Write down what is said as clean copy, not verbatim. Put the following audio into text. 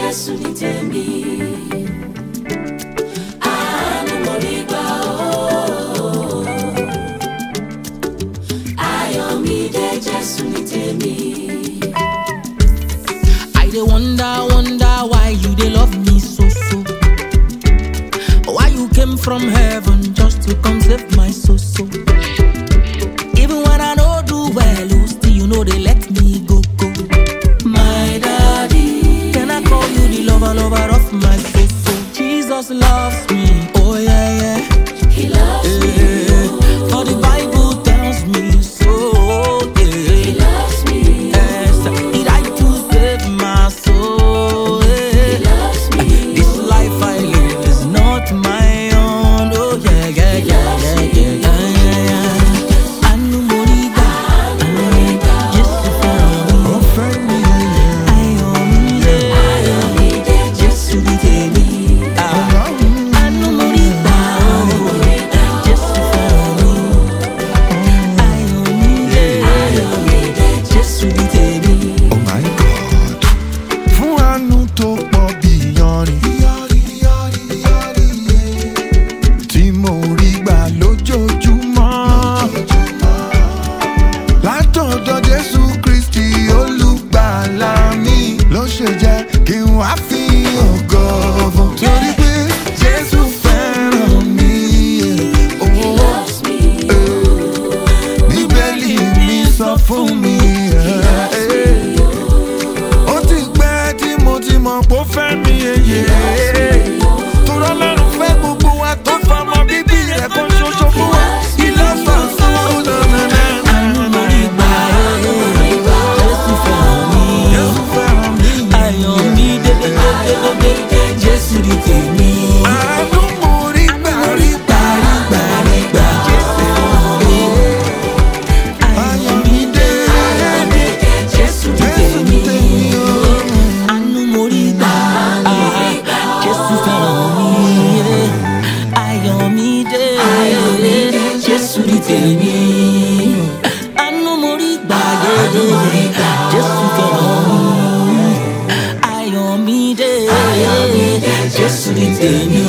Jésù ní tèmi. Àánú mo rí gbà o. Ayọ̀mídé Jésù ní tèmi. I dey wonder why you dey love me so. Why you came from heaven just to come save my soul. Even when I no do well, oh, still you know they let me go. My daddy, can I call you the lover of my soul? Jesus loves me, oh yeah. He loves me. For the Bible tells me so. He loves me. Yes, he died to save my soul. He loves me. This life I live is not my own. Oh yeah. Anu moriba, Jésù fẹ́ràn mi. Ayọ̀mídé, Jésù ní tèmi. Anu moriba, Jésù fẹ́ràn mi. Ayọ̀mídé, Jésù ní tèmi. Oh my God. Fún àánú tó pọ̀ bí iyanrìn tí mo rí gbà lójoojúmọ́ látọ̀dọ̀ Jésù Kristi olùgbàlà mi ló ṣe jẹ́ kí n wá fi ògo fún torí pé Jésù fẹ́ràn mi. He loves me. Bíbélì mi sọ fún mi. Ó ti pẹ́ tí mo ti mọ̀ pé ó fẹ́ mi yeye. Torọ́ lọ́rùn fẹ́ gbogbo wa tó fọmọ bíbí rẹ̀ kan ṣoṣo fún wa. He loves us so. Anu moriba, Jésù fẹ́ràn mi. Jésù fẹ́ràn mi. Ayọ̀mídé, Jésù ní tèmi. Àánú mo rí gbà. Jésù fẹ́ràn mi. Ayọ̀mídé, Jésù ní Jésù ní tèmi. tèmi o. Anu moriba, Jésù fẹ́ràn mi. Ayọ̀mídé, Jésù ní tèmi. Anu moriba, Jésù fẹ́ràn mi. Ayọ̀mídé, Jésù ní tèmi.